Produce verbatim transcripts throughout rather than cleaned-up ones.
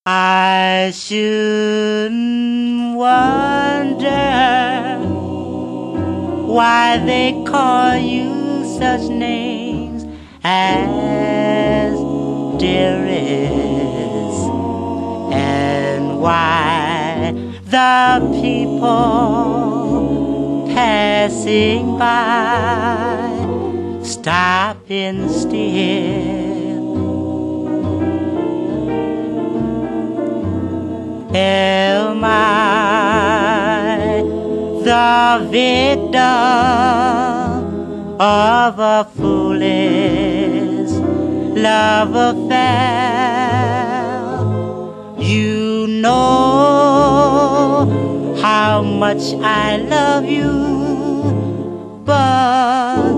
I shouldn't wonder why they call you such names as dearest, and why the people passing by stopping still. Am I the victim of a foolish love affair? You know how much I love you, but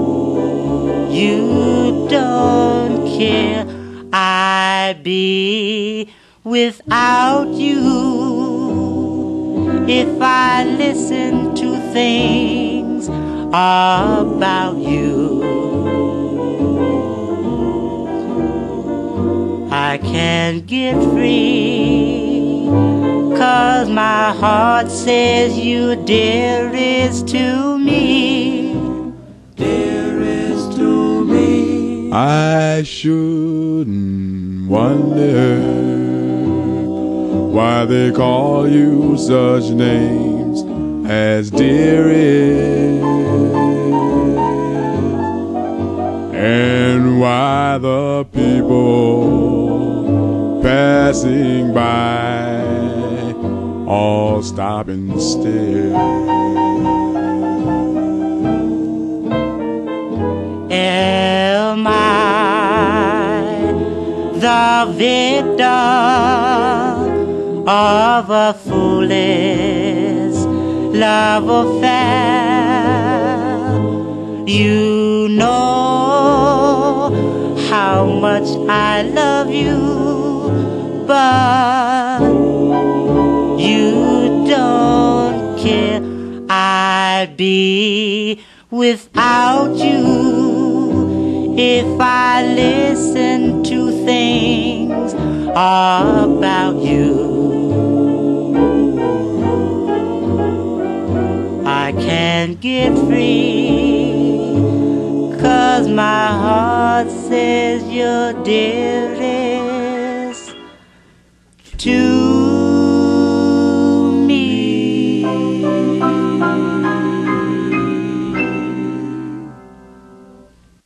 you don't care. I'd be without you if I listen to things about you. I can't get free, 'cause my heart says you dearest to me, dearest to me. I shouldn't wonder why they call you such names as dearest, and why the people passing by all stopping still. Am I the victim of a foolish love affair? You know how much I love you, but you don't care. I'd be without you if I listen to things about you. I can't get free, 'cause my heart says you're dearest to